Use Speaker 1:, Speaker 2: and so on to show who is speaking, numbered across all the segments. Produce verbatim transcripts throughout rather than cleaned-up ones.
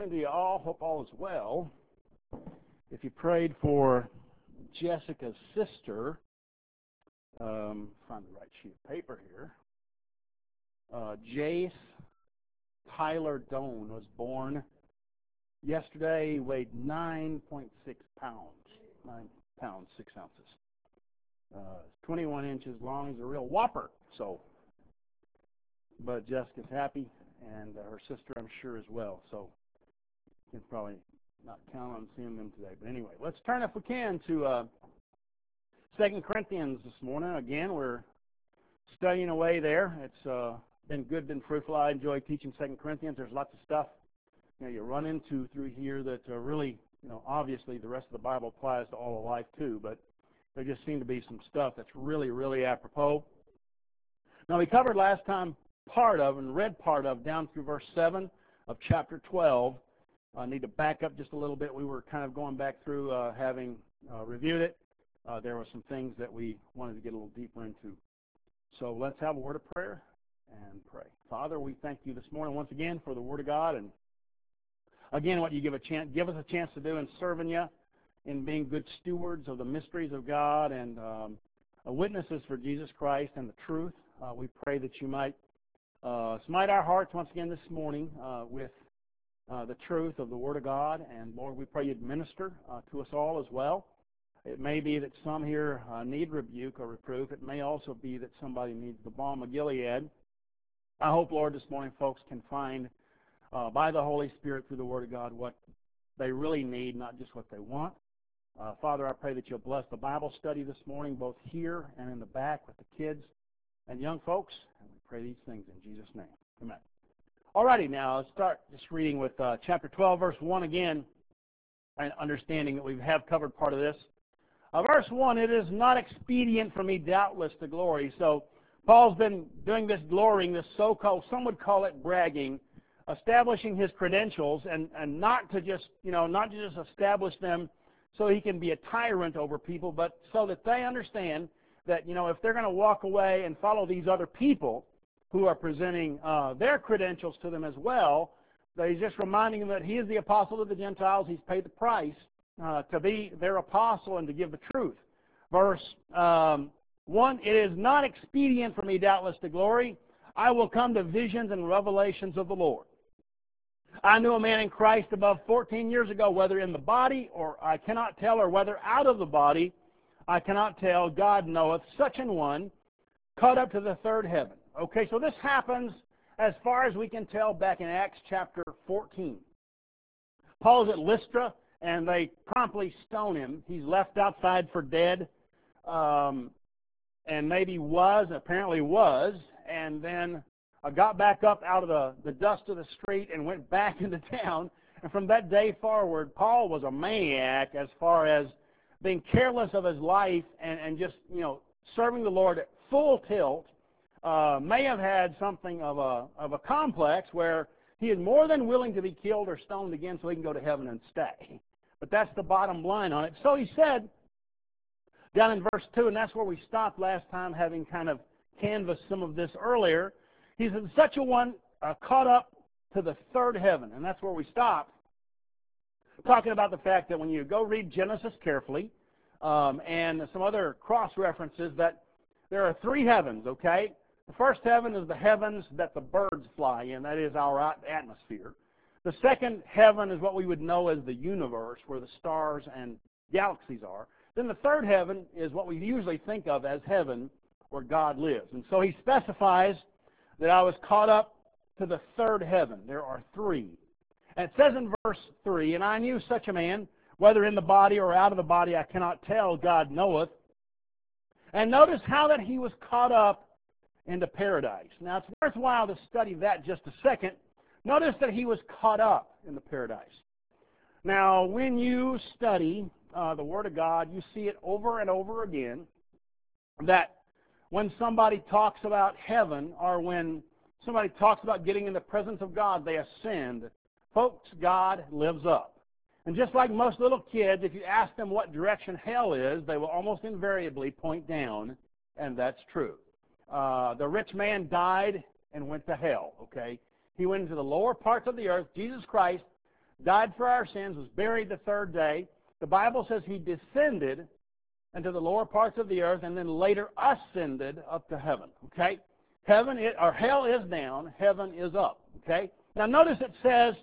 Speaker 1: To you all, hope all is well. If you prayed for Jessica's sister, um, find the right sheet of paper here. Uh, Jace Tyler Doan was born yesterday. He weighed nine point six pounds, nine pounds six ounces. Uh, twenty-one inches long. He's a real whopper. So, but Jessica's happy, and uh, her sister, I'm sure, as well. So. Can probably not count on seeing them today. But anyway, let's turn, if we can, to uh, Second Corinthians this morning. Again, we're studying away there. It's uh, been good, been fruitful. I enjoy teaching Second Corinthians. There's lots of stuff you know you run into through here that uh, really, you know, obviously the rest of the Bible applies to all of life too, but there just seem to be some stuff that's really, really apropos. Now, we covered last time part of and read part of down through verse seven of chapter twelve. I need to back up just a little bit. We were kind of going back through uh, having uh, reviewed it. Uh, there were some things that we wanted to get a little deeper into. So let's have a word of prayer and pray. Father, we thank you this morning once again for the Word of God, and again what you give a chance, give us a chance to do in serving you, in being good stewards of the mysteries of God and um, witnesses for Jesus Christ and the truth. Uh, we pray that you might uh, smite our hearts once again this morning uh, with Uh, the truth of the Word of God, and Lord, we pray you'd minister uh, to us all as well. It may be that some here uh, need rebuke or reproof. It may also be that somebody needs the balm of Gilead. I hope, Lord, this morning folks can find uh, by the Holy Spirit through the Word of God what they really need, not just what they want. Uh, Father, I pray that you'll bless the Bible study this morning, both here and in the back with the kids and young folks. And we pray these things in Jesus' name. Amen. Alrighty, now let's start just reading with uh, chapter twelve, verse one again, and understanding that we have covered part of this. Uh, verse one, it is not expedient for me doubtless to glory. So Paul's been doing this glorying, this so-called, some would call it bragging, establishing his credentials, and, and not to just, you know, not to just establish them so he can be a tyrant over people, but so that they understand that, you know, if they're going to walk away and follow these other people who are presenting uh, their credentials to them as well, that he's just reminding them that he is the apostle of the Gentiles. He's paid the price uh, to be their apostle and to give the truth. Verse um, one, it is not expedient for me doubtless to glory. I will come to visions and revelations of the Lord. I knew a man in Christ above fourteen years ago, whether in the body or I cannot tell, or whether out of the body I cannot tell. God knoweth, such an one, caught up to the third heaven. Okay, so this happens, as far as we can tell, back in Acts chapter fourteen. Paul's at Lystra, and they promptly stone him. He's left outside for dead, um, and maybe was, apparently was, and then uh, got back up out of the, the dust of the street and went back into town. And from that day forward, Paul was a maniac as far as being careless of his life and, and just, you know, serving the Lord at full tilt. Uh, may have had something of a of a complex where he is more than willing to be killed or stoned again so he can go to heaven and stay. But that's the bottom line on it. So he said, down in verse two, and that's where we stopped last time, having kind of canvassed some of this earlier. He said, such a one uh, caught up to the third heaven. And that's where we stopped, talking about the fact that when you go read Genesis carefully, um, and some other cross-references, that there are three heavens, okay? The first heaven is the heavens that the birds fly in. That is our atmosphere. The second heaven is what we would know as the universe, where the stars and galaxies are. Then the third heaven is what we usually think of as heaven, where God lives. And so he specifies that I was caught up to the third heaven. There are three. And it says in verse three, and I knew such a man, whether in the body or out of the body, I cannot tell, God knoweth. And notice how that he was caught up into paradise. Now, it's worthwhile to study that just a second. Notice that he was caught up in the paradise. Now, when you study uh, the Word of God, you see it over and over again, that when somebody talks about heaven, or when somebody talks about getting in the presence of God, they ascend. Folks, God lives up. And just like most little kids, if you ask them what direction hell is, they will almost invariably point down, and that's true. Uh, the rich man died and went to hell, okay? He went into the lower parts of the earth. Jesus Christ died for our sins, was buried the third day. The Bible says he descended into the lower parts of the earth and then later ascended up to heaven. Okay? Heaven is, or hell is down, heaven is up. Okay? Now notice it says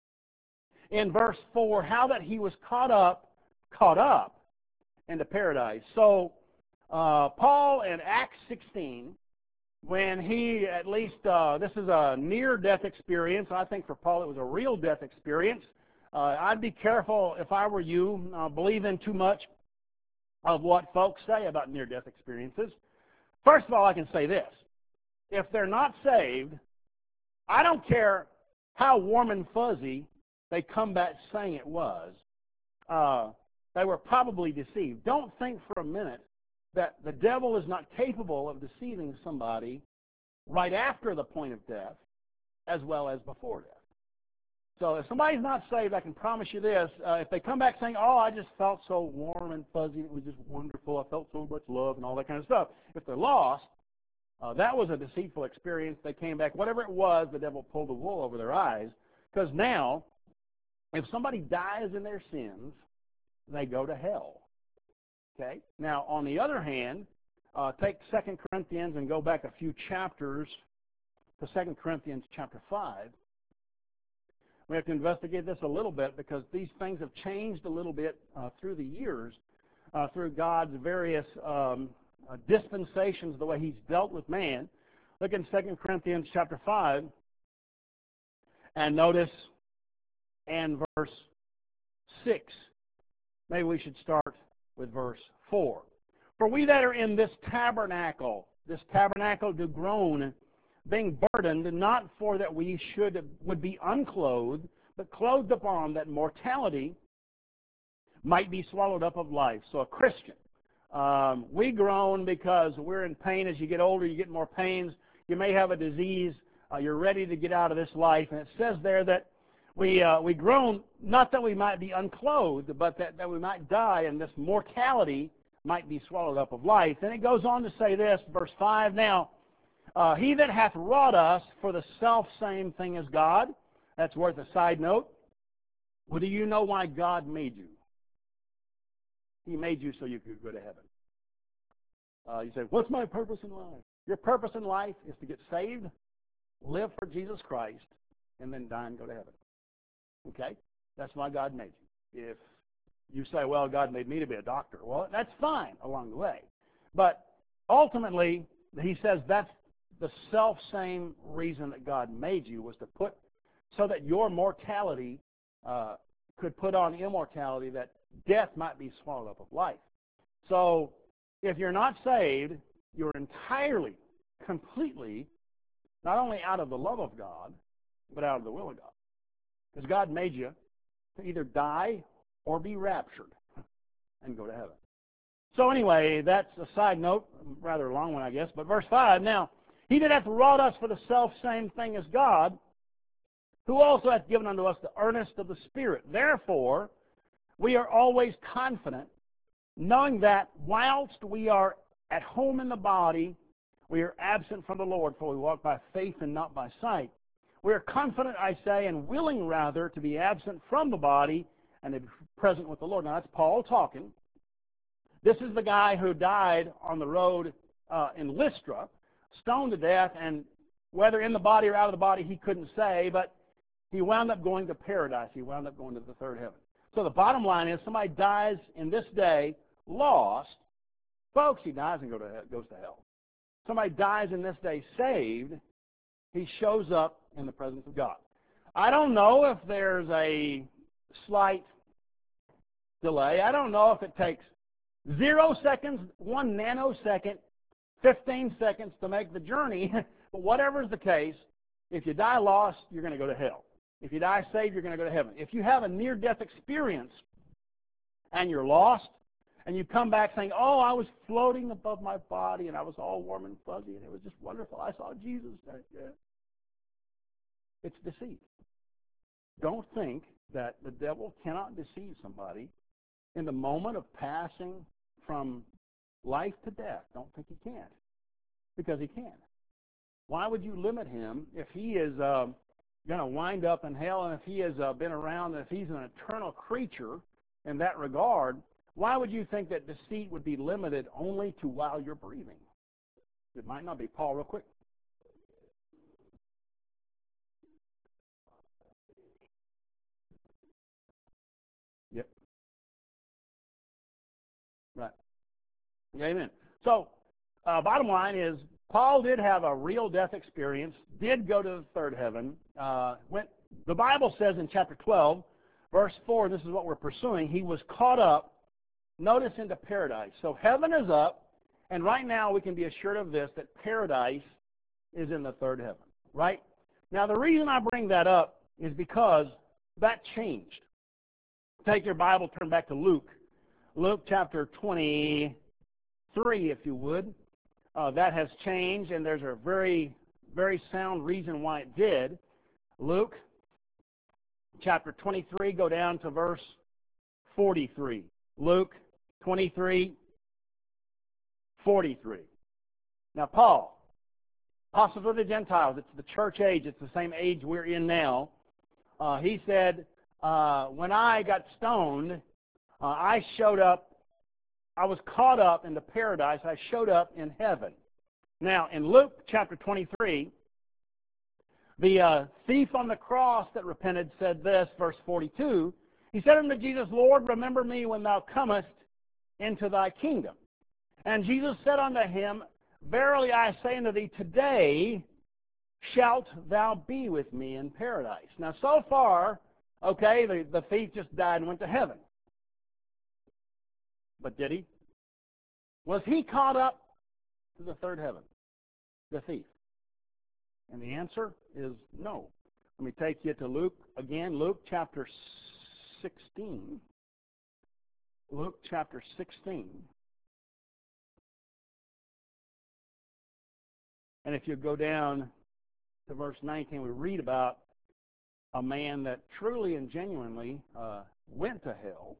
Speaker 1: in verse four how that he was caught up, caught up into paradise. So uh, Paul in Acts sixteen, when he at least, uh, this is a near-death experience. I think for Paul it was a real death experience. Uh, I'd be careful if I were you, uh, believe in too much of what folks say about near-death experiences. First of all, I can say this. If they're not saved, I don't care how warm and fuzzy they come back saying it was. Uh, they were probably deceived. Don't think for a minute that the devil is not capable of deceiving somebody right after the point of death as well as before death. So if somebody's not saved, I can promise you this. Uh, if they come back saying, oh, I just felt so warm and fuzzy, it was just wonderful, I felt so much love and all that kind of stuff. If they're lost, uh, that was a deceitful experience. They came back, whatever it was, the devil pulled the wool over their eyes. Because now, if somebody dies in their sins, they go to hell. Okay? Now, on the other hand, uh, take Second Corinthians and go back a few chapters to Second Corinthians chapter five. We have to investigate this a little bit because these things have changed a little bit uh, through the years, uh, through God's various um, uh, dispensations, the way he's dealt with man. Look in Second Corinthians chapter five and notice and verse six. Maybe we should start with verse four. For we that are in this tabernacle, this tabernacle do groan, being burdened, not for that we should would be unclothed, but clothed upon, that mortality might be swallowed up of life. So a Christian, um, we groan because we're in pain. As you get older, you get more pains. You may have a disease. Uh, you're ready to get out of this life. And it says there that we uh, we groan, not that we might be unclothed, but that, that we might die, and this mortality might be swallowed up of life. Then it goes on to say this, verse five, now, Uh, he that hath wrought us for the self-same thing as God. That's worth a side note. Well, do you know why God made you? He made you so you could go to heaven. Uh, you say, what's my purpose in life? Your purpose in life is to get saved, live for Jesus Christ, and then die and go to heaven. Okay? That's why God made you. If you say, well, God made me to be a doctor, well, that's fine along the way. But ultimately, he says that's the self-same reason that God made you, was to put, so that your mortality uh, could put on immortality, that death might be swallowed up of life. So if you're not saved, you're entirely, completely, not only out of the love of God, but out of the will of God. Because God made you to either die or be raptured and go to heaven. So anyway, that's a side note, rather a long one, I guess. But verse five, now, he that hath wrought us for the self-same thing as God, who also hath given unto us the earnest of the Spirit. Therefore, we are always confident, knowing that whilst we are at home in the body, we are absent from the Lord, for we walk by faith and not by sight. We are confident, I say, and willing rather to be absent from the body and to be present with the Lord. Now, that's Paul talking. This is the guy who died on the road uh, in Lystra, stoned to death, and whether in the body or out of the body, he couldn't say, but he wound up going to paradise. He wound up going to the third heaven. So the bottom line is, somebody dies in this day lost. Folks, he dies and go to, goes to hell. Somebody dies in this day saved. He shows up in the presence of God. I don't know if there's a slight delay. I don't know if it takes zero seconds, one nanosecond, fifteen seconds to make the journey. But whatever's the case, if you die lost, you're going to go to hell. If you die saved, you're going to go to heaven. If you have a near-death experience and you're lost, and you come back saying, oh, I was floating above my body, and I was all warm and fuzzy, and it was just wonderful. I saw Jesus. It's deceit. Don't think that the devil cannot deceive somebody in the moment of passing from life to death. Don't think he can't, because he can. Why would you limit him if he is, uh, going to wind up in hell, and if he has uh, been around, and if he's an eternal creature in that regard, why would you think that deceit would be limited only to while you're breathing? It might not be. Paul, real quick. Yep. Right. Amen. So, uh, bottom line is, Paul did have a real death experience, did go to the third heaven. Uh, went, the Bible says in chapter twelve, verse four, and this is what we're pursuing, he was caught up, notice, into paradise. So heaven is up, and right now we can be assured of this, that paradise is in the third heaven, right? Now, the reason I bring that up is because that changed. Take your Bible, turn back to Luke. Luke chapter twenty-three, if you would. Uh, that has changed, and there's a very, very sound reason why it did. Luke chapter twenty-three, go down to verse forty-three. Luke twenty-three, forty-three. Now, Paul, apostles of the Gentiles, it's the church age, it's the same age we're in now. Uh, he said, uh, when I got stoned, uh, I showed up, I was caught up into paradise, I showed up in heaven. Now, in Luke chapter twenty-three, the uh, thief on the cross that repented said this, verse forty-two, he said unto Jesus, Lord, remember me when thou comest into thy kingdom. And Jesus said unto him, verily I say unto thee, today shalt thou be with me in paradise. Now, so far, okay, the, the thief just died and went to heaven. But did he? Was he caught up to the third heaven? The thief. And the answer is no. Let me take you to Luke again, Luke chapter sixteen. Luke chapter sixteen. And if you go down to verse nineteen, we read about a man that truly and genuinely uh, went to hell.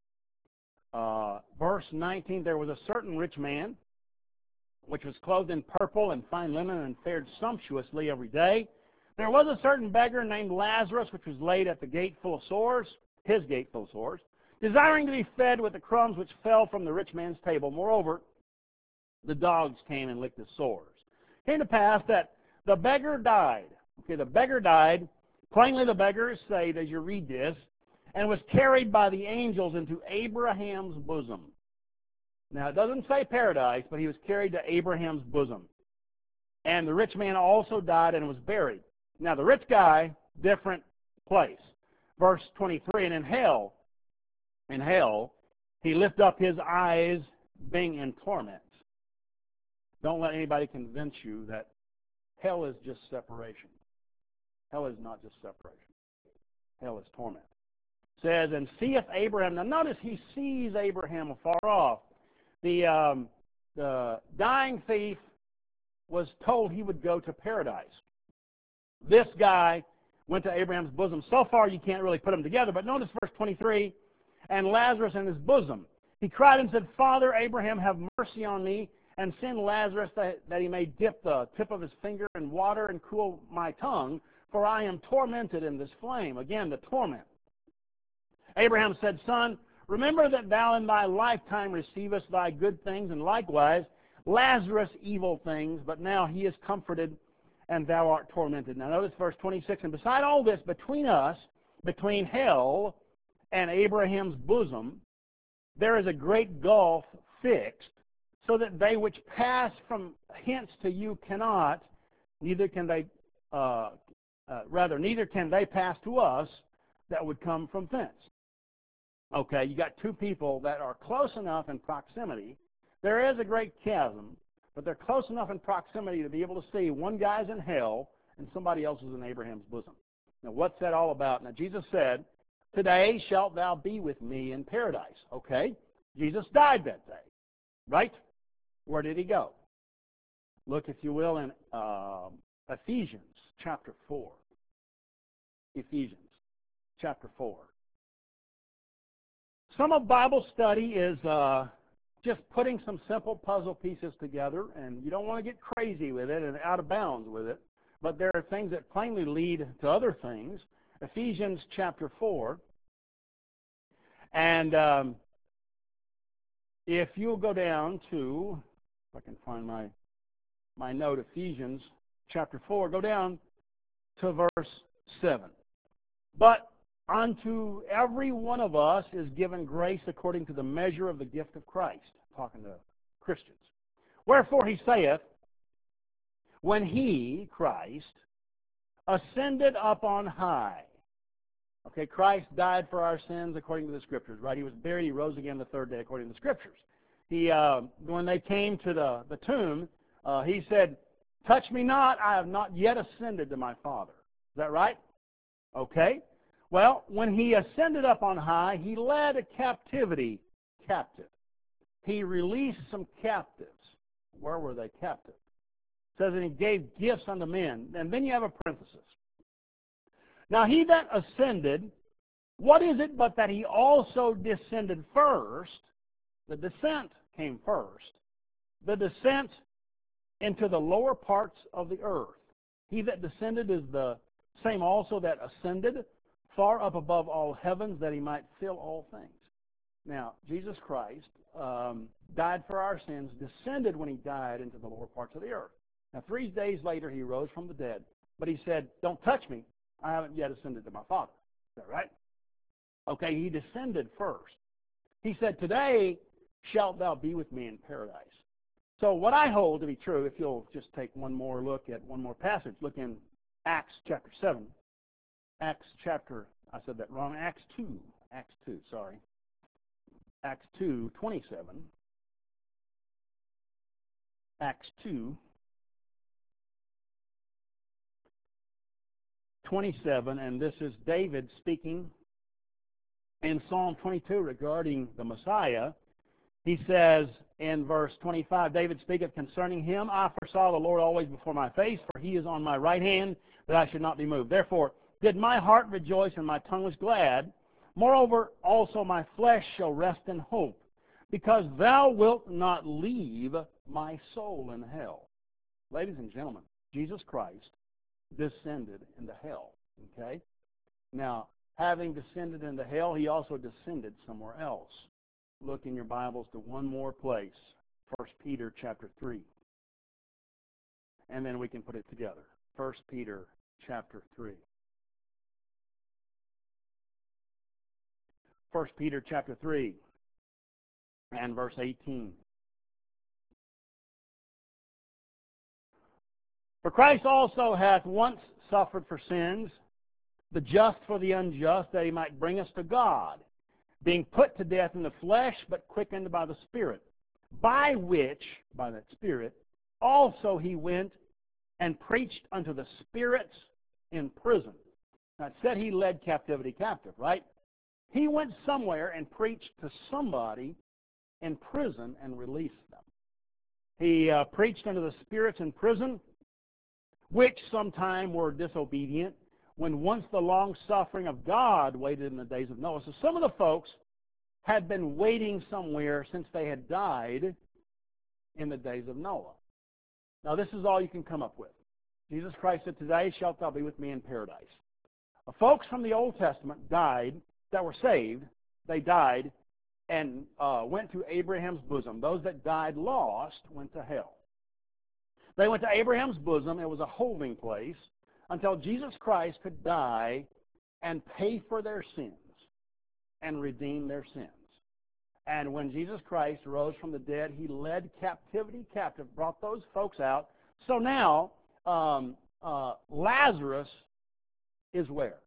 Speaker 1: Uh, verse nineteen, there was a certain rich man, which was clothed in purple and fine linen and fared sumptuously every day. There was a certain beggar named Lazarus, which was laid at the gate full of sores, his gate full of sores, desiring to be fed with the crumbs which fell from the rich man's table. Moreover, the dogs came and licked his sores. It came to pass that the beggar died. Okay, the beggar died. Plainly, the beggar is saved as you read this, and was carried by the angels into Abraham's bosom. Now, it doesn't say paradise, but he was carried to Abraham's bosom. And the rich man also died and was buried. Now, the rich guy, different place. Verse twenty-three, and in hell, in hell, he lift up his eyes, being in torment. Don't let anybody convince you that hell is just separation. Hell is not just separation. Hell is torment. Says, and seeth Abraham. Now notice he sees Abraham afar off. The, um, the dying thief was told he would go to paradise. This guy went to Abraham's bosom. So far you can't really put them together, but notice verse twenty-three, and Lazarus in his bosom. He cried and said, Father Abraham, have mercy on me, and send Lazarus that, that he may dip the tip of his finger in water and cool my tongue, for I am tormented in this flame. Again, the torment. Abraham said, Son, remember that thou in thy lifetime receivest thy good things, and likewise Lazarus evil things, but now he is comforted, and thou art tormented. Now notice verse twenty-six, and beside all this, between us, between hell and Abraham's bosom, there is a great gulf fixed, so that they which pass from hence to you cannot, neither can they, uh, uh, rather, neither can they pass to us that would come from thence. Okay, you got two people that are close enough in proximity. There is a great chasm, but they're close enough in proximity to be able to see one guy's in hell and somebody else is in Abraham's bosom. Now, what's that all about? Now, Jesus said, today shalt thou be with me in paradise. Okay, Jesus died that day, right? Where did he go? Look, if you will, in uh, Ephesians chapter four. Ephesians chapter four. Some of Bible study is uh, just putting some simple puzzle pieces together, and you don't want to get crazy with it and out of bounds with it. but there are things that plainly lead to other things. Ephesians chapter four. And um, if you'll go down to, if I can find my, my note, Ephesians chapter four, go down to verse seven. But unto every one of us is given grace according to the measure of the gift of Christ, talking to Christians. Wherefore he saith, when he, Christ, ascended up on high. Okay, Christ died for our sins according to the Scriptures, right? He was buried, he rose again the third day according to the Scriptures. He, uh, when they came to the, the tomb, uh, he said, touch me not, I have not yet ascended to my Father. Is that right? Okay. Well, when he ascended up on high, he led a captivity captive. He released some captives. Where were they captive? It says that he gave gifts unto men. And then you have a parenthesis. Now he that ascended, what is it but that he also descended first? The descent came first. The descent into the lower parts of the earth. He that descended is the same also that ascended far up above all heavens, that he might fill all things. Now, Jesus Christ um, died for our sins, descended when he died into the lower parts of the earth. Now, three days later, he rose from the dead. But he said, don't touch me. I haven't yet ascended to my Father. Is that right? Okay, he descended first. He said, today shalt thou be with me in paradise. So what I hold to be true, if you'll just take one more look at one more passage, look in Acts chapter seven. Acts chapter, I said that wrong, Acts two, Acts two, sorry. Acts two, twenty-seven. Acts two, twenty-seven, and this is David speaking in Psalm twenty-two regarding the Messiah. He says in verse twenty-five, David speaketh concerning him, I foresaw the Lord always before my face, for he is on my right hand, that I should not be moved. Therefore did my heart rejoice, and my tongue was glad. Moreover, also my flesh shall rest in hope, because thou wilt not leave my soul in hell. Ladies and gentlemen, Jesus Christ descended into hell. Okay? Now, having descended into hell, he also descended somewhere else. Look in your Bibles to one more place, First Peter chapter three. And then we can put it together. First Peter chapter three. First Peter chapter three and verse eighteen. For Christ also hath once suffered for sins, the just for the unjust, that he might bring us to God, being put to death in the flesh, but quickened by the Spirit, by which, by that Spirit, also he went and preached unto the spirits in prison. Now it said he led captivity captive, right? He went somewhere and preached to somebody in prison and released them. He uh, preached unto the spirits in prison, which sometime were disobedient, when once the long-suffering of God waited in the days of Noah. So some of the folks had been waiting somewhere since they had died in the days of Noah. Now this is all you can come up with. Jesus Christ said, today shalt thou be with me in paradise. Uh, folks from the Old Testament died that were saved. They died and uh, went to Abraham's bosom. Those that died lost went to hell. They went to Abraham's bosom. It was a holding place until Jesus Christ could die and pay for their sins and redeem their sins. And when Jesus Christ rose from the dead, he led captivity captive, brought those folks out. So now um, uh, Lazarus is where?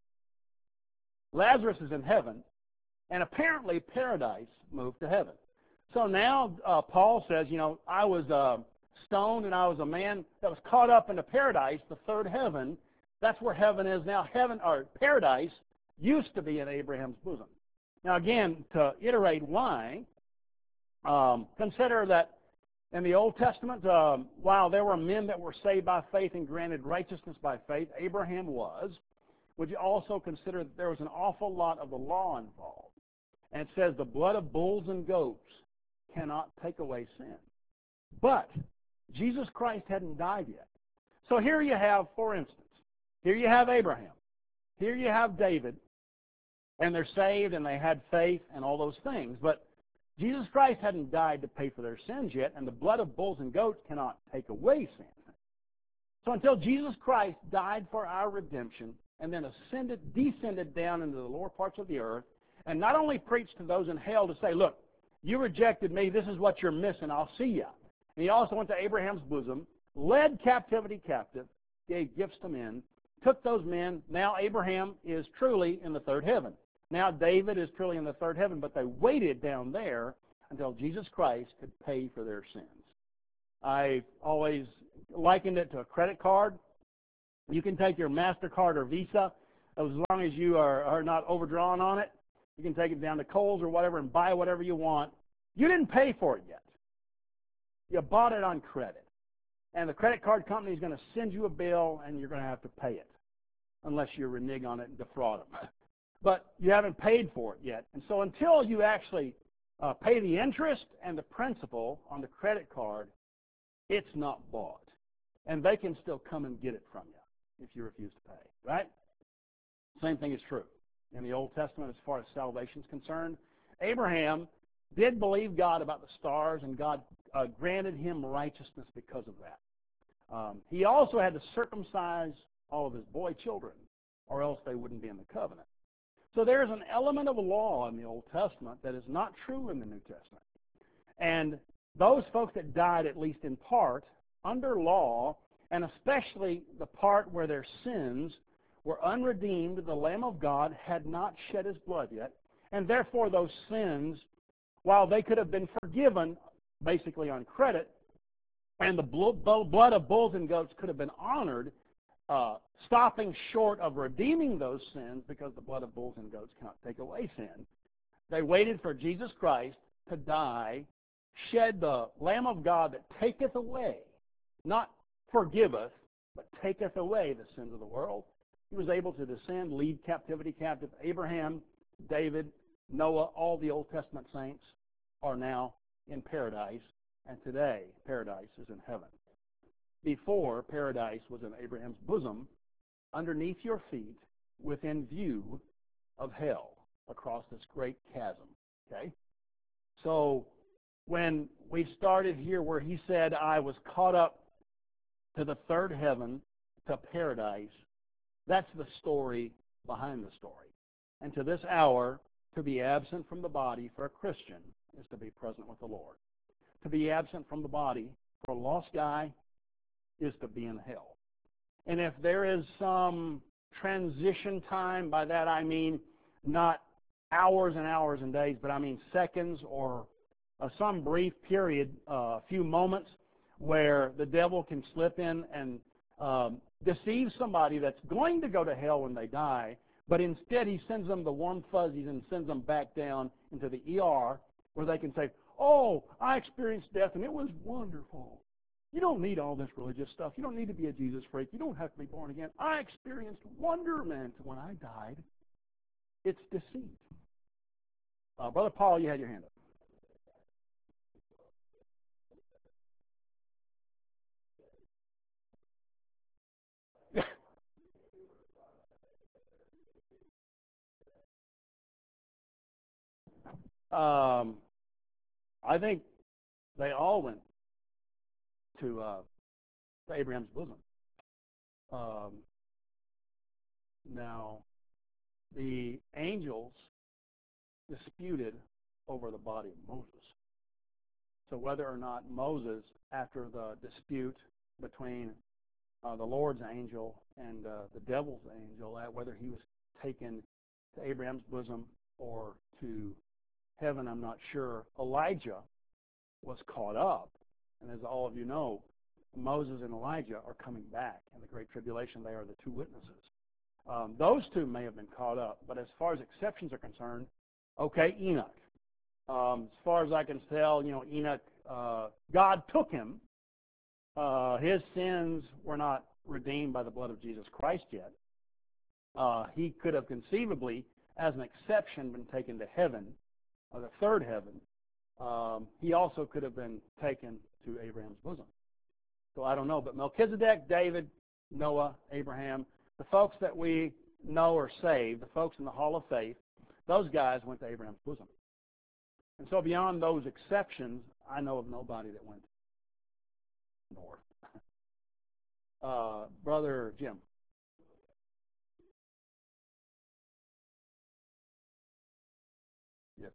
Speaker 1: Lazarus is in heaven, and apparently paradise moved to heaven. So now uh, Paul says, you know, I was uh, stoned and I was a man that was caught up into paradise, the third heaven. That's where heaven is now. Heaven, or paradise, used to be in Abraham's bosom. Now again, to iterate why, um, consider that in the Old Testament, um, while there were men that were saved by faith and granted righteousness by faith, Abraham was. Would you also consider that there was an awful lot of the law involved? And it says the blood of bulls and goats cannot take away sin. But Jesus Christ hadn't died yet. So here you have, for instance, here you have Abraham. Here you have David, and they're saved and they had faith and all those things. But Jesus Christ hadn't died to pay for their sins yet, and the blood of bulls and goats cannot take away sin. So until Jesus Christ died for our redemption and then ascended, descended down into the lower parts of the earth, and not only preached to those in hell to say, look, you rejected me, this is what you're missing, I'll see you. And he also went to Abraham's bosom, led captivity captive, gave gifts to men, took those men. Now Abraham is truly in the third heaven. Now David is truly in the third heaven, but they waited down there until Jesus Christ could pay for their sins. I always likened it to a credit card. You can take your MasterCard or Visa, as long as you are, are not overdrawn on it. You can take it down to Kohl's or whatever and buy whatever you want. You didn't pay for it yet. You bought it on credit. And the credit card company is going to send you a bill, and you're going to have to pay it, unless you renege on it and defraud them. But you haven't paid for it yet. And so until you actually uh, pay the interest and the principal on the credit card, it's not bought. And they can still come and get it from you if you refuse to pay, right? Same thing is true in the Old Testament as far as salvation is concerned. Abraham did believe God about the stars, and God uh, granted him righteousness because of that. Um, he also had to circumcise all of his boy children, or else they wouldn't be in the covenant. So there's an element of law in the Old Testament that is not true in the New Testament. And those folks that died, at least in part, under law, and especially the part where their sins were unredeemed, the Lamb of God had not shed his blood yet, and therefore those sins, while they could have been forgiven basically on credit, and the blood of bulls and goats could have been honored, uh, stopping short of redeeming those sins, because the blood of bulls and goats cannot take away sin, they waited for Jesus Christ to die, shed the Lamb of God that taketh away, not forgiveth, but taketh away the sins of the world. He was able to descend, lead captivity captive. Abraham, David, Noah, all the Old Testament saints are now in paradise, and today paradise is in heaven. Before, paradise was in Abraham's bosom, underneath your feet, within view of hell, across this great chasm. Okay? So when we started here where he said, I was caught up to the third heaven, to paradise, that's the story behind the story. And to this hour, to be absent from the body for a Christian is to be present with the Lord. To be absent from the body for a lost guy is to be in hell. And if there is some transition time, by that I mean not hours and hours and days, but I mean seconds or uh, some brief period, uh, a few moments, where the devil can slip in and um, deceive somebody that's going to go to hell when they die, but instead he sends them the warm fuzzies and sends them back down into the E R where they can say, oh, I experienced death and it was wonderful. You don't need all this religious stuff. You don't need to be a Jesus freak. You don't have to be born again. I experienced wonderment when I died. It's deceit. Uh, Brother Paul, you had your hand up. um, I think they all went to, uh, to Abraham's bosom. Um, now, the angels disputed over the body of Moses. So whether or not Moses, after the dispute between uh, the Lord's angel and uh, the devil's angel, whether he was taken to Abraham's bosom or to heaven, I'm not sure. Elijah was caught up. And as all of you know, Moses and Elijah are coming back in the Great Tribulation. They are the two witnesses. Um, those two may have been caught up. But as far as exceptions are concerned, okay, Enoch. Um, as far as I can tell, you know, Enoch, uh, God took him. Uh, his sins were not redeemed by the blood of Jesus Christ yet. Uh, he could have conceivably, as an exception, been taken to heaven, or the third heaven. Um, he also could have been taken to Abraham's bosom. So I don't know. But Melchizedek, David, Noah, Abraham, the folks that we know are saved, the folks in the Hall of Faith, those guys went to Abraham's bosom. And so beyond those exceptions, I know of nobody that went north. Uh, Brother Jim. Yes.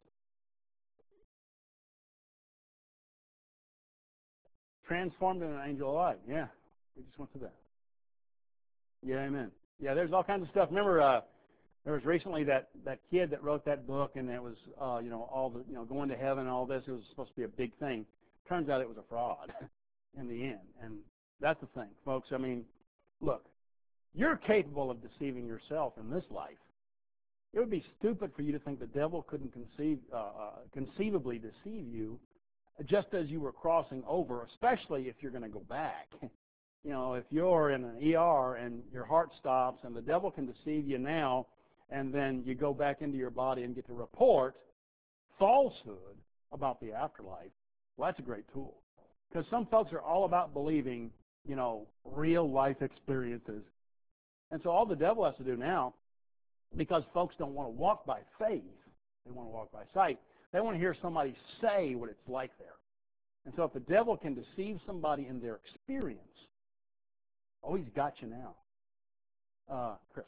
Speaker 1: Transformed into an angel of light. Yeah. We just went through that. Yeah, amen. Yeah, there's all kinds of stuff. Remember, uh, there was recently that, that kid that wrote that book, and it was, uh, you know, all the, you know, going to heaven and all this. It was supposed to be a big thing. Turns out it was a fraud in the end. And that's the thing, folks. I mean, look, you're capable of deceiving yourself in this life. It would be stupid for you to think the devil couldn't conceive, uh, uh, conceivably deceive you just as you were crossing over, especially if you're going to go back. You know, if you're in an E R and your heart stops and the devil can deceive you now, and then you go back into your body and get to report falsehood about the afterlife, well, that's a great tool. Because some folks are all about believing, you know, real life experiences. And so all the devil has to do now, because folks don't want to walk by faith, they want to walk by sight. They want to hear somebody say what it's like there. And so if the devil can deceive somebody in their experience, oh, he's got you now. Uh, Chris.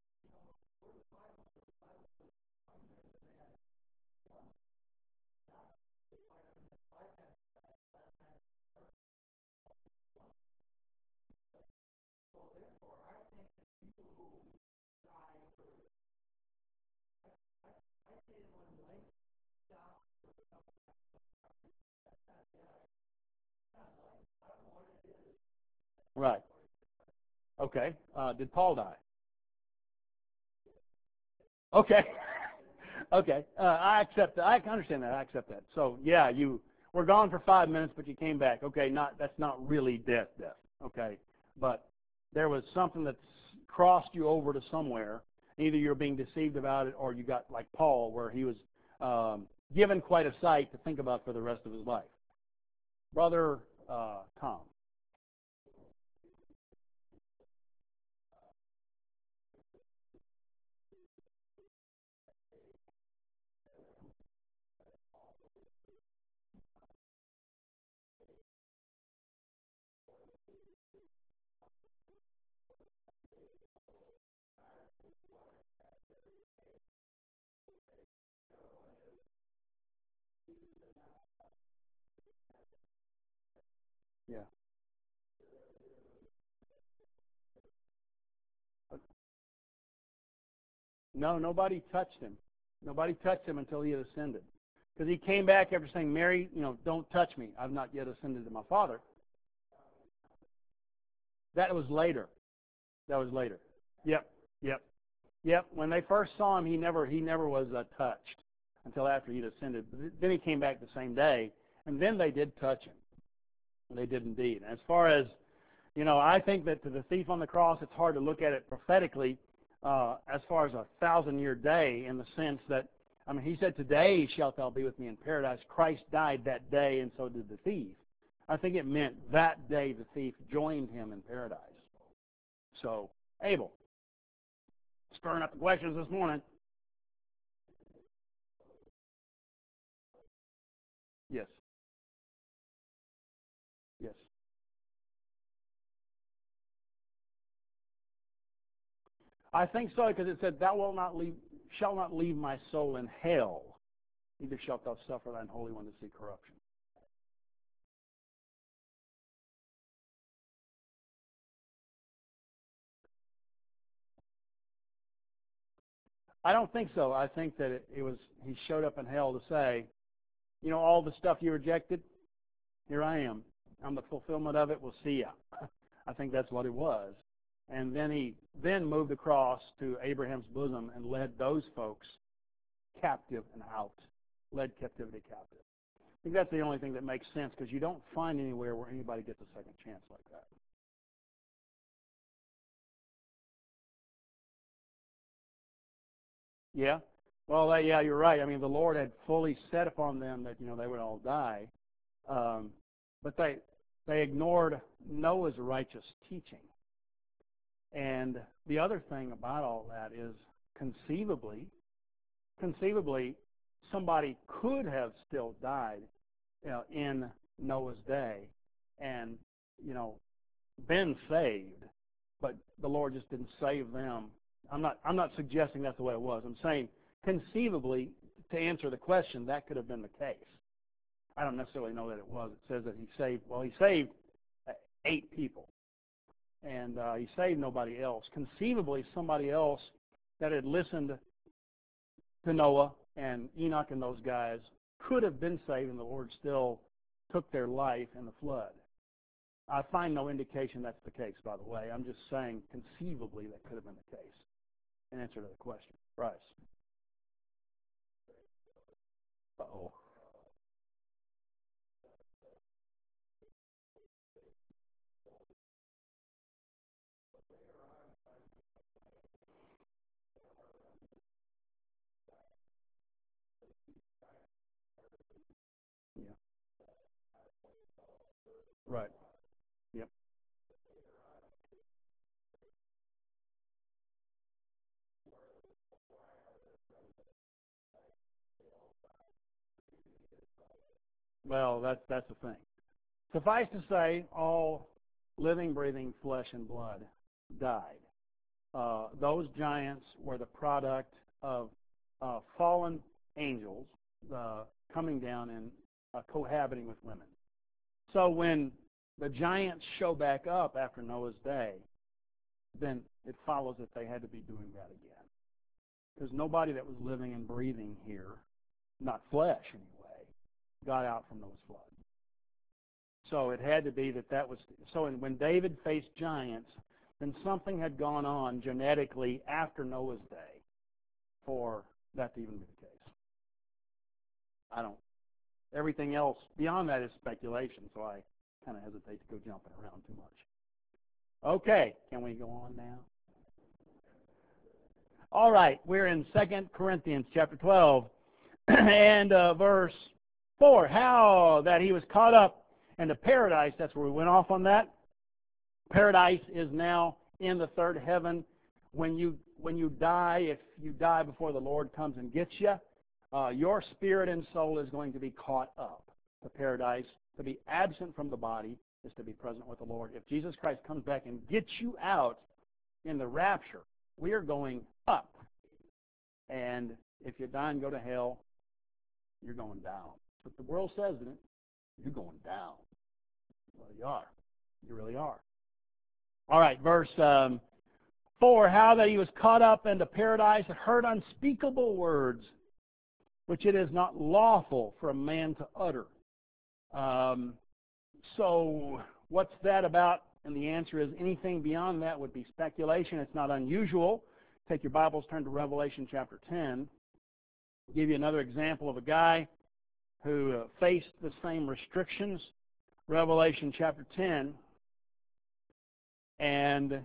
Speaker 1: Right. Okay. Uh, did Paul die? Okay. Okay. Uh, I accept that. I can understand that. I accept that. So, yeah, you were gone for five minutes, but you came back. Okay, not that's not really death, death. Okay. But there was something that crossed you over to somewhere. Either you're being deceived about it or you got like Paul, where he was um, given quite a sight to think about for the rest of his life. Brother uh, Tom. Yeah. No, nobody touched him. Nobody touched him until he had ascended. Because he came back after saying, Mary, you know, don't touch me. I've not yet ascended to my Father. That was later. That was later. Yep, yep, yep. When they first saw him, he never he never was uh, touched until after he'd ascended. Then he came back the same day, and then they did touch him. They did indeed. As far as, you know, I think that to the thief on the cross, it's hard to look at it prophetically uh, as far as a thousand-year day in the sense that, I mean, he said, today shalt thou be with me in paradise. Christ died that day, and so did the thief. I think it meant that day the thief joined him in paradise. So, Abel, stirring up the questions this morning. Yes. Yes. I think so, because it said, thou wilt not leave, shalt not leave my soul in hell, neither shalt thou suffer thine Holy One to see corruption. I don't think so. I think that it, it was, he showed up in hell to say, you know, all the stuff you rejected, here I am. I'm the fulfillment of it. We'll see ya. I think that's what it was. And then he then moved across to Abraham's bosom and led those folks captive and out, led captivity captive. I think that's the only thing that makes sense, because you don't find anywhere where anybody gets a second chance like that. Yeah. Well, uh, yeah, you're right. I mean, the Lord had fully set upon them that, you know, they would all die. Um, but they they ignored Noah's righteous teaching. And the other thing about all that is conceivably, conceivably, somebody could have still died, you know, in Noah's day and, you know, been saved, but the Lord just didn't save them. I'm not, I'm not suggesting that's the way it was. I'm saying conceivably, to answer the question, that could have been the case. I don't necessarily know that it was. It says that he saved, well, he saved eight people. And uh, he saved nobody else. Conceivably, somebody else that had listened to Noah and Enoch and those guys could have been saved, and the Lord still took their life in the flood. I find no indication that's the case, by the way. I'm just saying conceivably that could have been the case. In answer to the question. Bryce. Uh-oh. Yeah. Right. Yep. Well, that's that's the thing. Suffice to say, all living, breathing flesh and blood died. Uh, those giants were the product of uh, fallen angels uh, coming down and uh, cohabiting with women. So when the giants show back up after Noah's day, then it follows that they had to be doing that again. Because nobody that was living and breathing here, not flesh anyway, got out from those floods. So it had to be that that was, so when David faced giants, then something had gone on genetically after Noah's day for that to even be the case. I don't, everything else beyond that is speculation, so I kind of hesitate to go jumping around too much. Okay, can we go on now? All right, we're in Second Corinthians chapter twelve and uh, verse four. How that he was caught up into paradise. That's where we went off on that. Paradise is now in the third heaven. When you when you die, if you die before the Lord comes and gets you, uh, your spirit and soul is going to be caught up to paradise. To be absent from the body is to be present with the Lord. If Jesus Christ comes back and gets you out in the rapture, we are going up. And if you die and go to hell, you're going down. That's what the world says, isn't it? You're going down. Well, you are. You really are. All right, verse um, four, how that he was caught up into paradise and heard unspeakable words, which it is not lawful for a man to utter. Um, so what's that about? And the answer is anything beyond that would be speculation. It's not unusual. Take your Bibles, turn to Revelation chapter ten. I'll give you another example of a guy who uh, faced the same restrictions. Revelation chapter ten. And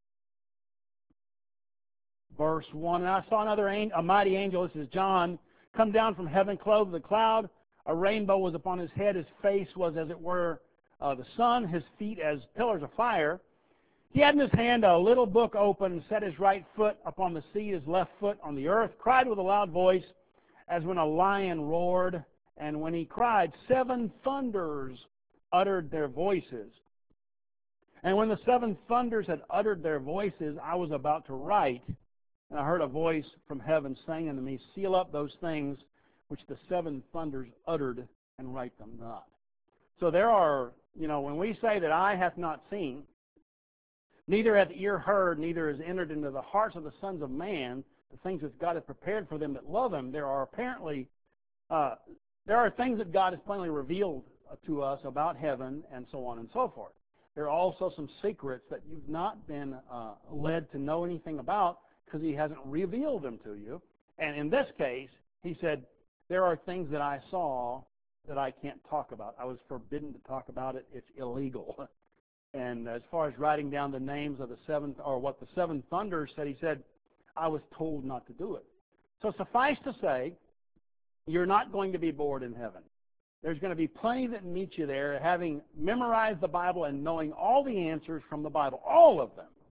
Speaker 1: verse one, and I saw another angel, a mighty angel, this is John, come down from heaven, clothed with a cloud. A rainbow was upon his head. His face was as it were uh, the sun, his feet as pillars of fire. He had in his hand a little book open, and set his right foot upon the sea, his left foot on the earth, cried with a loud voice, as when a lion roared. And when he cried, seven thunders uttered their voices. And when the seven thunders had uttered their voices, I was about to write, and I heard a voice from heaven saying unto me, seal up those things which the seven thunders uttered, and write them not. So there are, you know, when we say that eye hath not seen, neither hath ear heard, neither has entered into the hearts of the sons of man the things that God has prepared for them that love him, there are apparently, uh, there are things that God has plainly revealed to us about heaven and so on and so forth. There are also some secrets that you've not been uh, led to know anything about because he hasn't revealed them to you. And in this case, he said, there are things that I saw that I can't talk about. I was forbidden to talk about it. It's illegal. And as far as writing down the names of the seven, or what the seven thunders said, he said, I was told not to do it. So suffice to say, you're not going to be bored in heaven. There's going to be plenty that meet you there, having memorized the Bible and knowing all the answers from the Bible, all of them.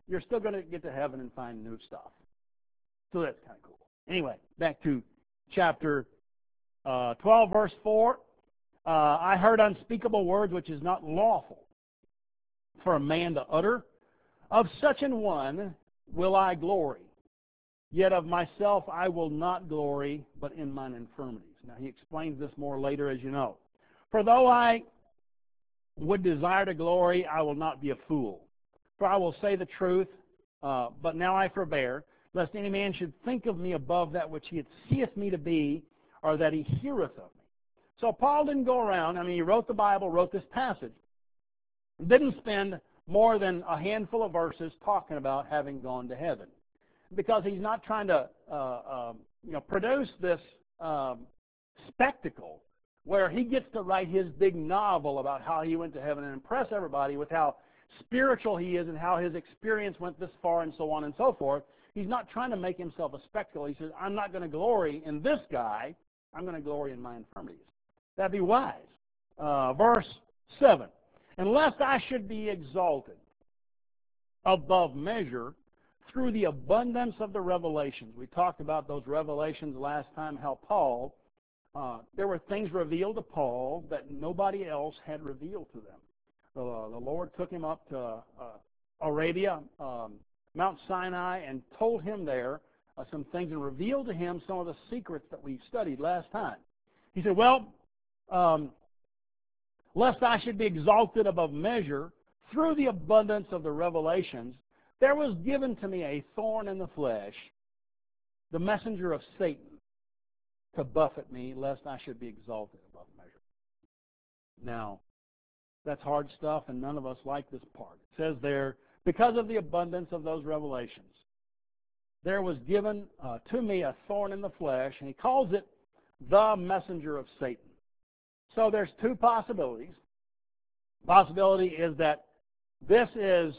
Speaker 1: you're still going to get to heaven and find new stuff. So that's kind of cool. Anyway, back to chapter uh, twelve, verse four. Uh, I heard unspeakable words which is not lawful for a man to utter. Of such an one will I glory. Yet of myself I will not glory, but in mine infirmities. Now he explains this more later, as you know. For though I would desire to glory, I will not be a fool. For I will say the truth, uh, but now I forbear, lest any man should think of me above that which he seeth me to be, or that he heareth of me. So Paul didn't go around, I mean, he wrote the Bible, wrote this passage, didn't spend more than a handful of verses talking about having gone to heaven. Because he's not trying to uh, uh, you know, produce this um, spectacle where he gets to write his big novel about how he went to heaven and impress everybody with how spiritual he is and how his experience went this far and so on and so forth. He's not trying to make himself a spectacle. He says, I'm not going to glory in this guy. I'm going to glory in my infirmities. That'd be wise. Uh, verse seven. Unless I should be exalted above measure through the abundance of the revelations. We talked about those revelations last time, how Paul, uh, there were things revealed to Paul that nobody else had revealed to them. Uh, the Lord took him up to uh, Arabia, um, Mount Sinai, and told him there uh, some things and revealed to him some of the secrets that we studied last time. He said, well, um, lest I should be exalted above measure through the abundance of the revelations, there was given to me a thorn in the flesh, the messenger of Satan, to buffet me, lest I should be exalted above measure. Now, that's hard stuff, and none of us like this part. It says there, because of the abundance of those revelations, there was given uh, to me a thorn in the flesh, and he calls it the messenger of Satan. So there's two possibilities. Possibility is that this is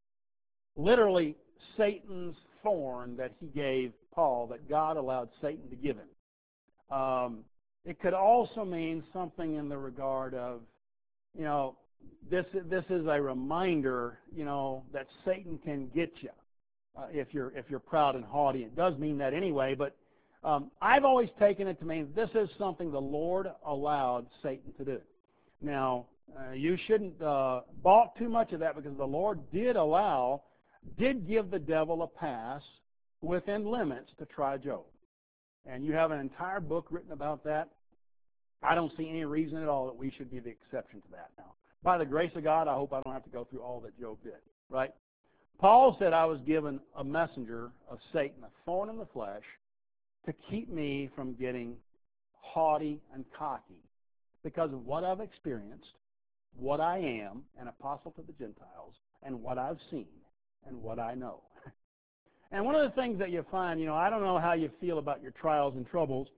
Speaker 1: literally Satan's thorn that he gave Paul, that God allowed Satan to give him. Um, it could also mean something in the regard of, you know, this this is a reminder, you know, that Satan can get you uh, if you're if you're proud and haughty. It does mean that anyway, but um, I've always taken it to mean this is something the Lord allowed Satan to do. Now, uh, you shouldn't uh, balk too much of that, because the Lord did allow, did give the devil a pass within limits to try Job. And you have an entire book written about that. I don't see any reason at all that we should be the exception to that now. By the grace of God, I hope I don't have to go through all that Job did, right? Paul said I was given a messenger of Satan, a thorn in the flesh, to keep me from getting haughty and cocky because of what I've experienced, what I am, an apostle to the Gentiles, and what I've seen and what I know. And one of the things that you find, you know, I don't know how you feel about your trials and troubles.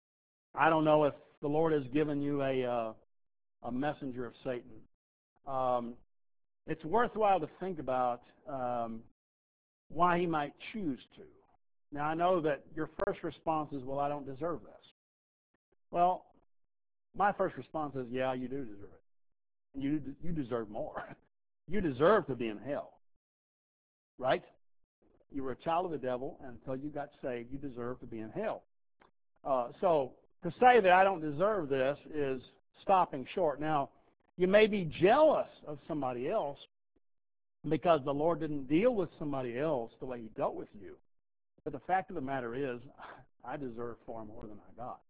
Speaker 1: I don't know if the Lord has given you a uh, a messenger of Satan. Um, it's worthwhile to think about um, why he might choose to. Now, I know that your first response is, well, I don't deserve this. Well, my first response is, yeah, you do deserve it. You, you deserve more. You deserve to be in hell, right? You were a child of the devil, and until you got saved, you deserve to be in hell. Uh, so to say that I don't deserve this is stopping short. Now, you may be jealous of somebody else because the Lord didn't deal with somebody else the way he dealt with you. But the fact of the matter is, I deserve far more than I got.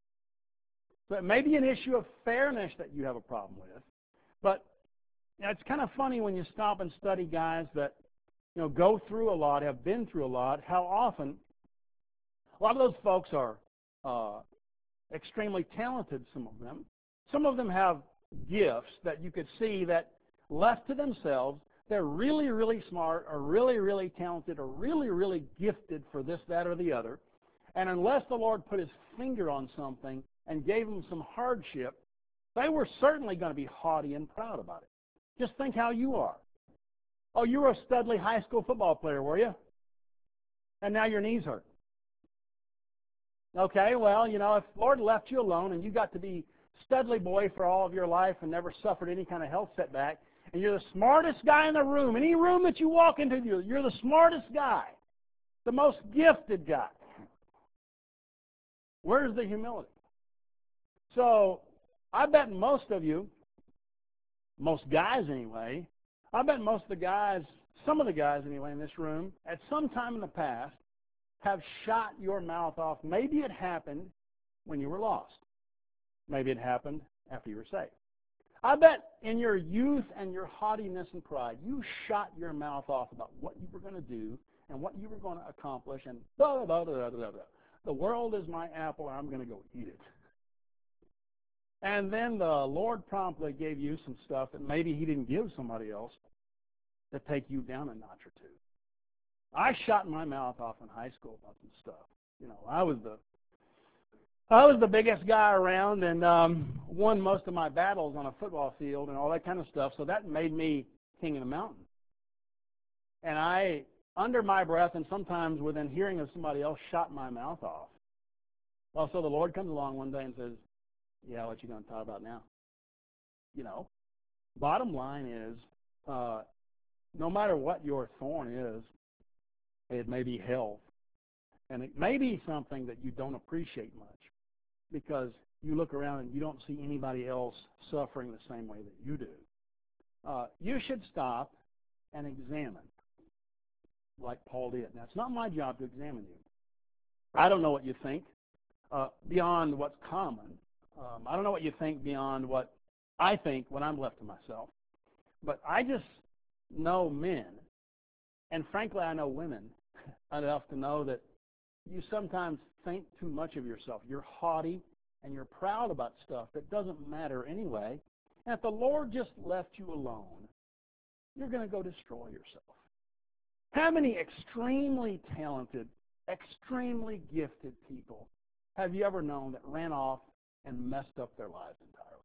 Speaker 1: So it may be an issue of fairness that you have a problem with. But you know, it's kind of funny when you stop and study guys that you know, go through a lot, have been through a lot, how often a lot of those folks are uh, extremely talented, some of them. Some of them have gifts that you could see that left to themselves, they're really, really smart or really, really talented or really, really gifted for this, that, or the other. And unless the Lord put his finger on something and gave them some hardship, they were certainly going to be haughty and proud about it. Just think how you are. Oh, you were a Studley high school football player, were you? And now your knees hurt. Okay, well, you know, if the Lord left you alone and you got to be Studley boy for all of your life and never suffered any kind of health setback, and you're the smartest guy in the room. Any room that you walk into, you're the smartest guy, the most gifted guy. Where's the humility? So I bet most of you, most guys anyway, I bet most of the guys, some of the guys anyway in this room, at some time in the past, have shot your mouth off. Maybe it happened when you were lost. Maybe it happened after you were saved. I bet in your youth and your haughtiness and pride, you shot your mouth off about what you were going to do and what you were going to accomplish, and blah, blah, blah, blah, blah, blah. The world is my apple, and I'm going to go eat it. And then the Lord promptly gave you some stuff that maybe he didn't give somebody else to take you down a notch or two. I shot my mouth off in high school about some stuff. You know, I was the I was the biggest guy around and um, won most of my battles on a football field and all that kind of stuff. So that made me king of the mountain. And I, under my breath and sometimes within hearing of somebody else, shot my mouth off. Well, so the Lord comes along one day and says, yeah, what you going to talk about now? You know, bottom line is, uh, no matter what your thorn is, it may be health. And it may be something that you don't appreciate much because you look around and you don't see anybody else suffering the same way that you do. Uh, you should stop and examine like Paul did. Now, it's not my job to examine you. I don't know what you think uh, beyond what's common. Um, I don't know what you think beyond what I think when I'm left to myself. But I just know men, and frankly I know women, enough to know that you sometimes think too much of yourself. You're haughty and you're proud about stuff that doesn't matter anyway. And if the Lord just left you alone, you're going to go destroy yourself. How many extremely talented, extremely gifted people have you ever known that ran off and messed up their lives entirely?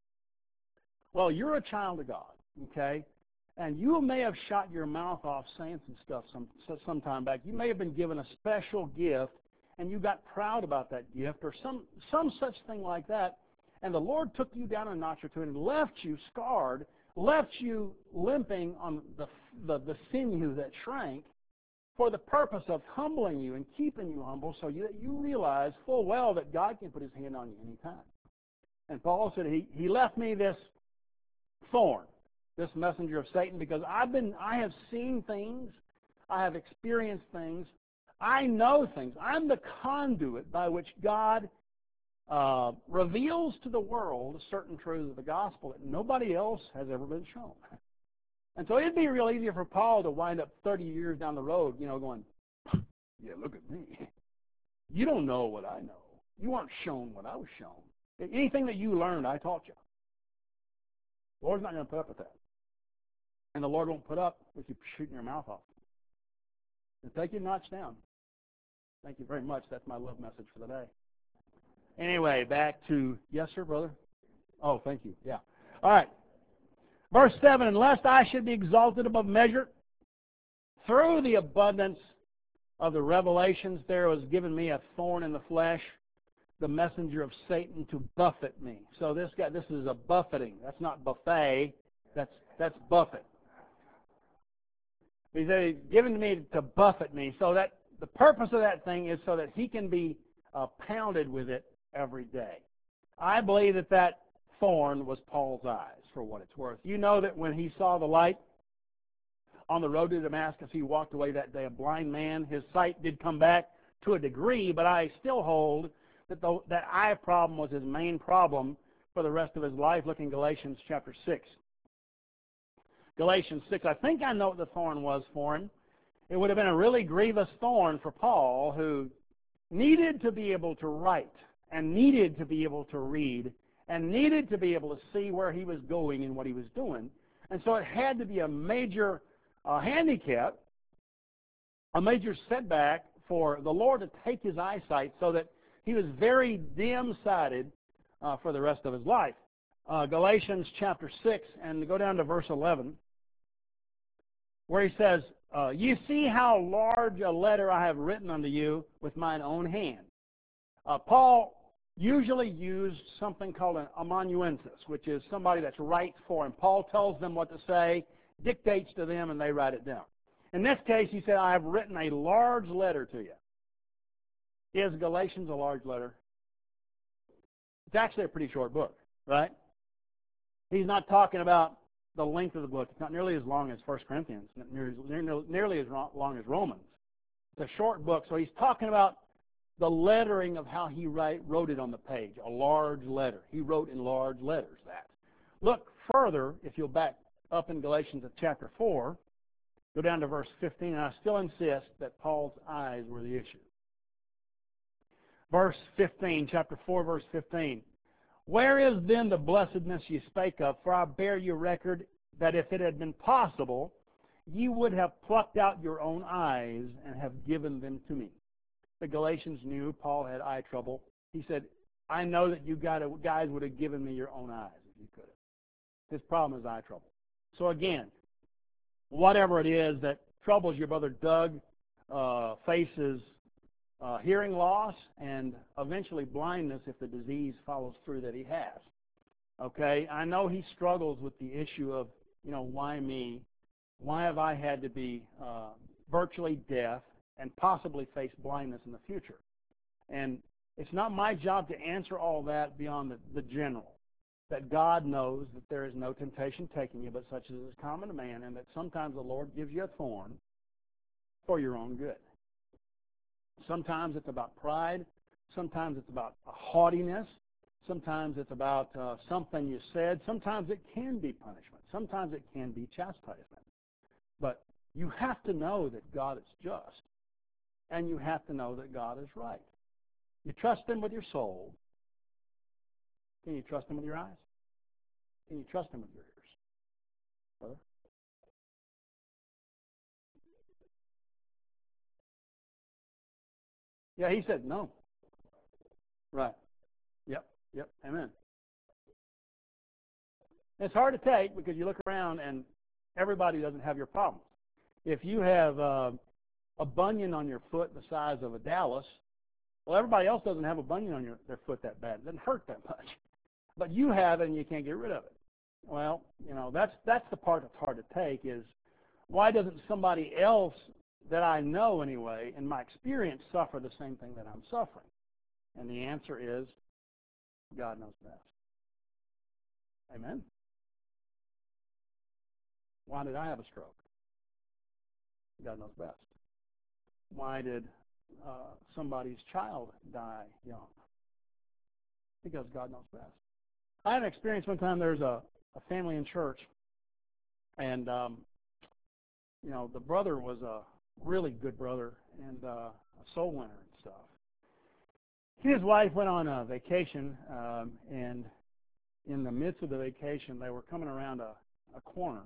Speaker 1: Well, you're a child of God, okay? And you may have shot your mouth off saying some stuff some some time back. You may have been given a special gift, and you got proud about that gift, or some some such thing like that. And the Lord took you down a notch or two and left you scarred, left you limping on the the, the sinew that shrank, for the purpose of humbling you and keeping you humble, so you, you realize full well that God can put His hand on you anytime. And Paul said, He He left me this thorn, this messenger of Satan, because I've been, I have seen things, I have experienced things, I know things. I'm the conduit by which God uh, reveals to the world certain truths of the gospel that nobody else has ever been shown. And so it'd be real easy for Paul to wind up thirty years down the road, you know, going, yeah, look at me. You don't know what I know. You weren't shown what I was shown. Anything that you learned, I taught you. The Lord's not going to put up with that. And the Lord won't put up with you shooting your mouth off. And take your notch down. Thank you very much. That's my love message for the day. Anyway, back to, yes, sir, brother? Oh, thank you. Yeah. All right. Verse seven, and lest I should be exalted above measure, through the abundance of the revelations there was given me a thorn in the flesh, the messenger of Satan to buffet me. So this guy, this is a buffeting. That's not buffet. That's that's buffet. He said he's given to me to buffet me. So that the purpose of that thing is so that he can be uh, pounded with it every day. I believe that that thorn was Paul's eyes, for what it's worth. You know that when he saw the light on the road to Damascus, he walked away that day a blind man. His sight did come back to a degree, but I still hold that the, that eye problem was his main problem for the rest of his life. Look in Galatians chapter six. Galatians six, I think I know what the thorn was for him. It would have been a really grievous thorn for Paul, who needed to be able to write and needed to be able to read and needed to be able to see where he was going and what he was doing. And so it had to be a major uh, handicap, a major setback for the Lord to take his eyesight so that he was very dim-sighted uh, for the rest of his life. Uh, Galatians chapter six, and go down to verse eleven, where he says, uh, "You see how large a letter I have written unto you with mine own hand." Uh, Paul usually used something called an amanuensis, which is somebody that's writes for him. Paul tells them what to say, dictates to them, and they write it down. In this case, he said, I have written a large letter to you. Is Galatians a large letter? It's actually a pretty short book, right? He's not talking about the length of the book. It's not nearly as long as First Corinthians, not nearly, nearly as long as Romans. It's a short book, so he's talking about the lettering of how he write, wrote it on the page, a large letter. He wrote in large letters that. Look further, if you'll back up in Galatians chapter four, go down to verse fifteen, and I still insist that Paul's eyes were the issue. Verse fifteen, chapter four, verse fifteen. Where is then the blessedness ye spake of? For I bear you record that if it had been possible, ye would have plucked out your own eyes and have given them to me. The Galatians knew Paul had eye trouble. He said, I know that you guys would have given me your own eyes if you could have. His problem is eye trouble. So again, whatever it is that troubles your brother Doug, uh, faces uh, hearing loss and eventually blindness if the disease follows through that he has. Okay, I know he struggles with the issue of, you know, why me? Why have I had to be uh, virtually deaf and possibly face blindness in the future? And it's not my job to answer all that beyond the, the general, that God knows that there is no temptation taking you, but such as is common to man, and that sometimes the Lord gives you a thorn for your own good. Sometimes it's about pride. Sometimes it's about a haughtiness. Sometimes it's about uh, something you said. Sometimes it can be punishment. Sometimes it can be chastisement. But you have to know that God is just, and you have to know that God is right. You trust Him with your soul. Can you trust Him with your eyes? Can you trust Him with your ears? Brother? Yeah, he said no. Right. Yep. Yep. Amen. It's hard to take because you look around and everybody doesn't have your problems. If you have uh, a bunion on your foot the size of a Dallas, well, everybody else doesn't have a bunion on your, their foot that bad. It doesn't hurt that much. But you have it and you can't get rid of it. Well, you know, that's that's the part that's hard to take is why doesn't somebody else that I know anyway, in my experience, suffer the same thing that I'm suffering? And the answer is God knows best. Amen? Why did I have a stroke? God knows best. Why did uh, somebody's child die young? Because God knows best. I had an experience one time. There's a, a family in church, and um, you know, the brother was a really good brother and uh, a soul winner and stuff. He and his wife went on a vacation, um, and in the midst of the vacation, they were coming around a, a corner,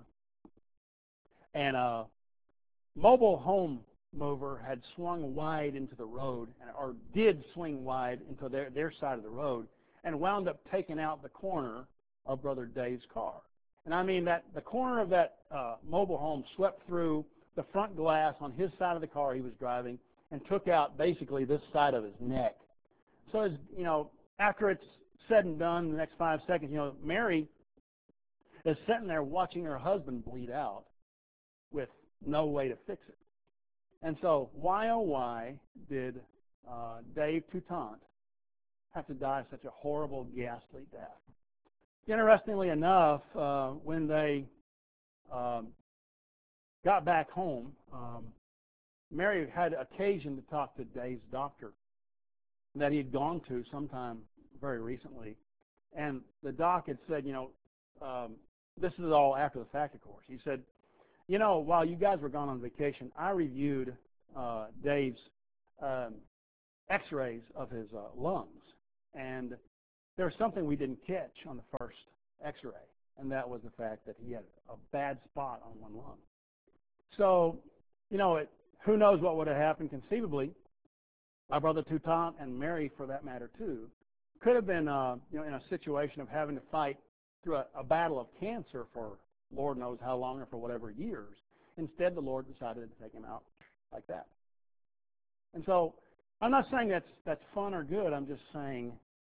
Speaker 1: and a mobile home mover had swung wide into the road, or did swing wide into their, their side of the road, and wound up taking out the corner of Brother Dave's car. And I mean that the corner of that uh, mobile home swept through the front glass on his side of the car he was driving and took out basically this side of his neck. So, as, you know, after it's said and done, the next five seconds, you know, Mary is sitting there watching her husband bleed out with no way to fix it. And so, why oh why did uh, Dave Toutant have to die such a horrible, ghastly death? Interestingly enough, uh, when they um, got back home, um, Mary had occasion to talk to Dave's doctor that he had gone to sometime very recently. And the doc had said, you know, um, this is all after the fact, of course. He said, you know, while you guys were gone on vacation, I reviewed uh, Dave's um, x-rays of his uh, lungs. And there was something we didn't catch on the first x-ray, and that was the fact that he had a bad spot on one lung. So, you know, it, who knows what would have happened conceivably. My brother Toutant, and Mary for that matter too, could have been uh, you know, in a situation of having to fight through a, a battle of cancer for Lord knows how long or for whatever years. Instead, the Lord decided to take him out like that. And so I'm not saying that's, that's fun or good. I'm just saying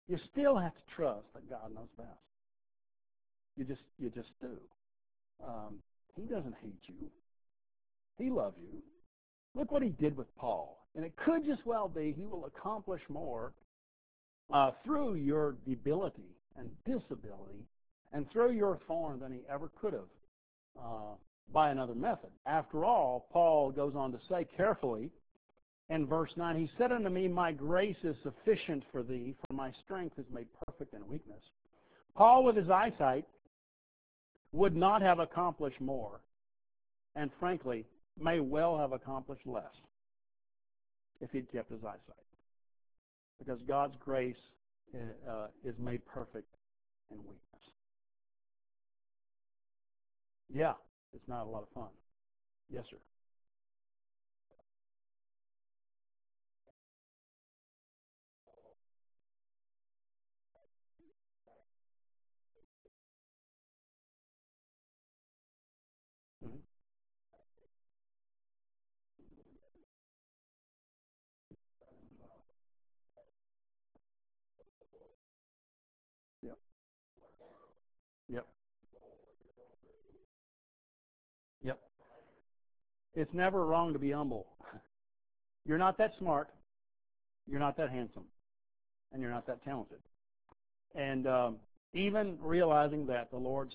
Speaker 1: you still have to trust that God knows best. You just you just do. Um, he doesn't hate you. He loves you. Look what he did with Paul. And it could just well be he will accomplish more uh, through your debility and disability and through your thorn than he ever could have uh, by another method. After all, Paul goes on to say carefully in verse nine, he said unto me, my grace is sufficient for thee, for my strength is made perfect in weakness. Paul, with his eyesight, would not have accomplished more, and frankly, may well have accomplished less if he'd kept his eyesight. Because God's grace uh, is made perfect in weakness. Yeah, it's not a lot of fun. Yes, sir. Mm-hmm. Yep. Yep. Yep. It's never wrong to be humble. You're not that smart. You're not that handsome. And you're not that talented. And um, even realizing that, the Lord